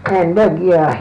and dug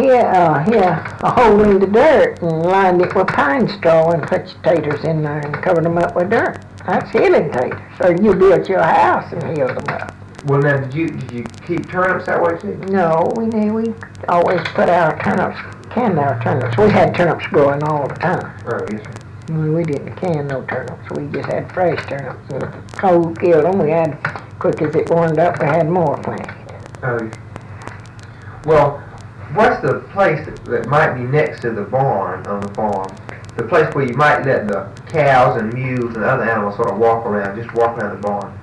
a hole in the dirt and lined it with pine straw and put your taters in there and covered them up with dirt. That's hilling taters. So you built your house and healed them up. Well, now, did you keep turnips that way too? No, we always put our turnips, canned our turnips. We had turnips growing all the time. Oh, yes, sir. We didn't can no turnips. We just had fresh turnips. And the cold killed them. We had, quick as it warmed up, we had more planted. Oh, yes. Well, what's the place that might be next to the barn on the farm? The place where you might let the cows and mules and other animals sort of walk around the barn.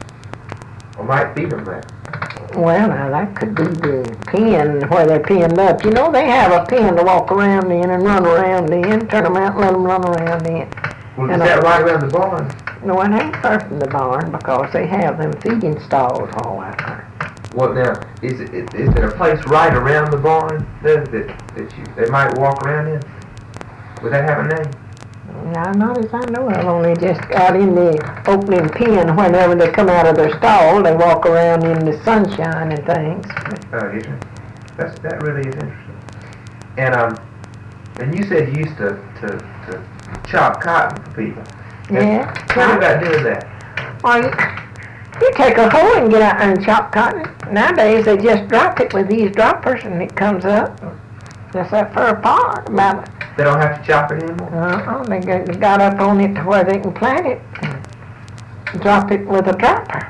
Or might feed them there. Well, now that could be the pen where they're penned up. You know, they have a pen to walk around in and run around in. Turn them out and let them run around in. Well, is that right around the barn? No, it ain't far from the barn because they have them feeding stalls all out there. Well, now, is there a place right around the barn that they might walk around in? Would that have a name? Now, not as I know of, only just out in the opening pen. Whenever they come out of their stall, they walk around in the sunshine and things. Oh, yes, sir. That really is interesting. And you said you used to chop cotton for people. Yeah. Tell me about doing that. Well, you take a hoe and get out there and chop cotton. Nowadays, they just drop it with these droppers and it comes up. Just that far apart. About They don't have to chop it anymore? They got up on it to where they can plant it. Drop it with a dropper.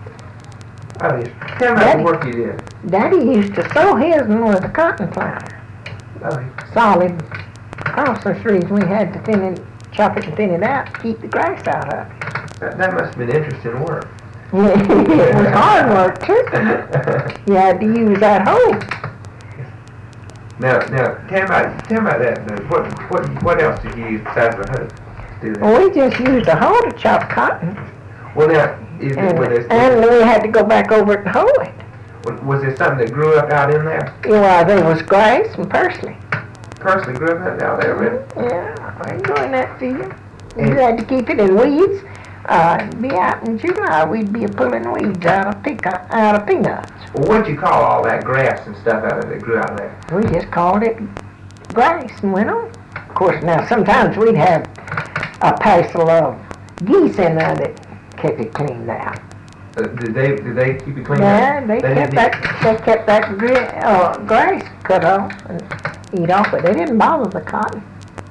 Oh, yes. Tell me about the work you did. Daddy used to sew his with a cotton planter. Oh, yes. Solid across the trees. We had to chop it and thin it out to keep the grass out of it. That must have been interesting work. It was hard work too. You had to use that hoe. Now, tell me about that. What else did you use besides the hoe to do that? Well, we just used a hoe to chop cotton. Well, now, and we had to go back over it and hoe it. Was there something that grew up out in there? Well, there was grass and parsley. Parsley grew up out there, really? Yeah, I grew in that field. You had to keep it in weeds. Be out in July, we'd be pulling weeds out of peanuts. Well, what'd you call all that grass and stuff out of that grew out there? We just called it grass and went on. Of course, now sometimes we'd have a parcel of geese in there that kept it cleaned out. Did they keep it clean? Yeah, they kept that grass cut off and eat off, but they didn't bother the cotton.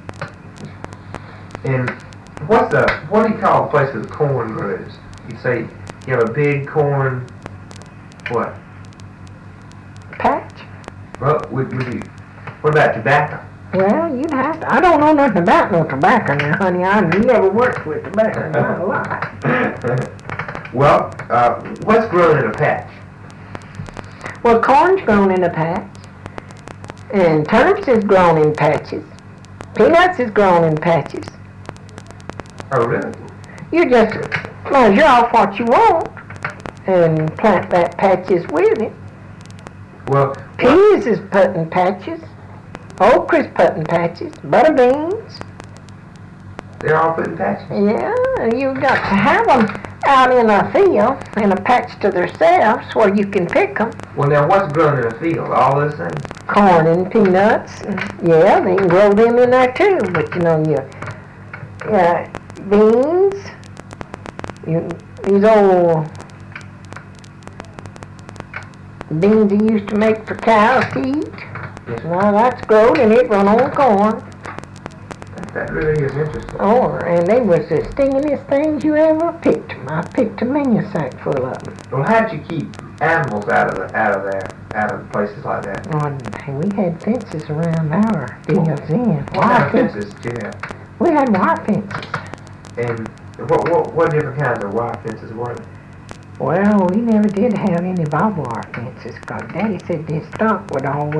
And what do you call a place where the corn grows? You say you have a big corn, what? Patch. Well, what about tobacco? Well, you'd have to. I don't know nothing about no tobacco now, honey. I never worked with tobacco in my life. Well, what's grown in a patch? Well, corn's grown in a patch, and turnips is grown in patches. Peanuts is grown in patches. Oh, really? You just measure off what you want and plant that patches with it. Well, peas is put in patches. Okra is put in patches. Butter beans. They're all put in patches? Yeah, you got to have them out in a field, in a patch to themselves where you can pick them. Well, now, what's grown in a field? All those things? Corn and peanuts. Yeah, they can grow them in there too. But you know, beans. These old beans they used to make for cows to eat. Yes. Now that's grown and it run on corn. That really is interesting. Oh, and they was the stingingest things you ever picked. I picked a many sack full of them. Well, how'd you keep animals out of places like that? Oh, we had fences around our fields then. What kind of fences did you have? We had wire fences. And what different kinds of wire fences were there? Well, we never did have any barbed wire fences, 'cause Daddy said this stock would always